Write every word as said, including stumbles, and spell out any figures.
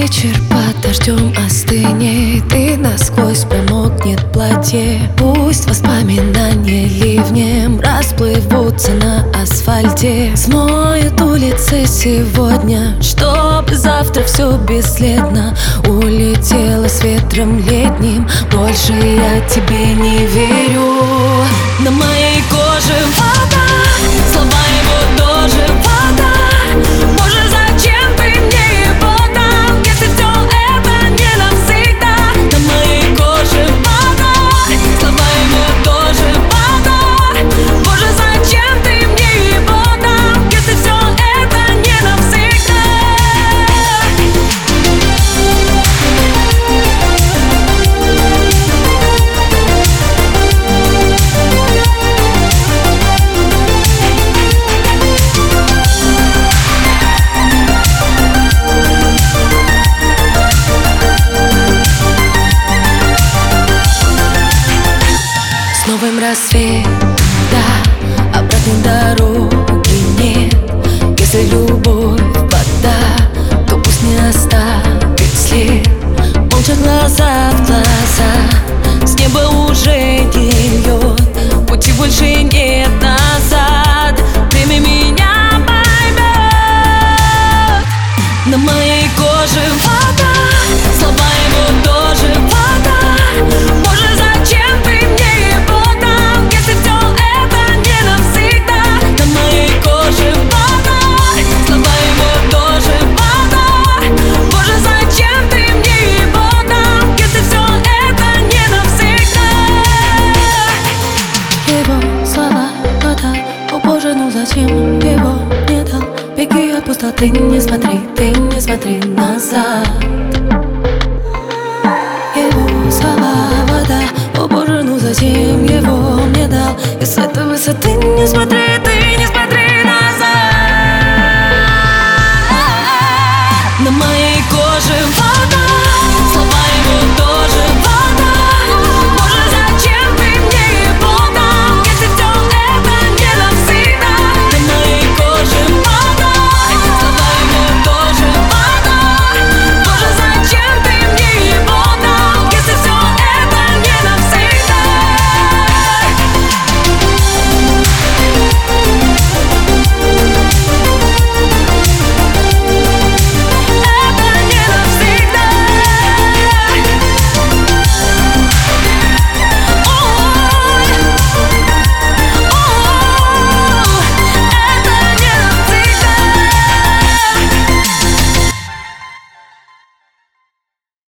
Вечер под дождем остынет, и насквозь промокнет платье. Пусть воспоминания ливнем расплывутся на асфальте. Смоют улицы сегодня, чтобы завтра все бесследно улетело с ветром летним. Больше я тебе не верю. На моей коже вода, слова его тоже вода. Боже, зачем ты мне его дал, если все это не навсегда? На моей коже вода, слова его тоже вода. Боже, зачем ты мне его дал, если все это не навсегда? С новым рассветом, да, обратной дороги нет. Если любовь вода, то пусть не оставит след. Молча глаза в глаза, с неба уже не льет. Пути больше нет назад, время меня поймет. На моей коже вода, слова его тоже вода. Боже, зачем ты мне его дал, если все это не навсегда? На моей коже вода, слова его тоже вода. Боже, зачем ты мне его дал, если все это не навсегда? Его слова вода, о Боже, ну зачем его не дал? Беги от пустоты, не смотри, ты не смотри назад. Его слова вода, о Боже, ну зачем его мне дал? И с этой высоты не смотри.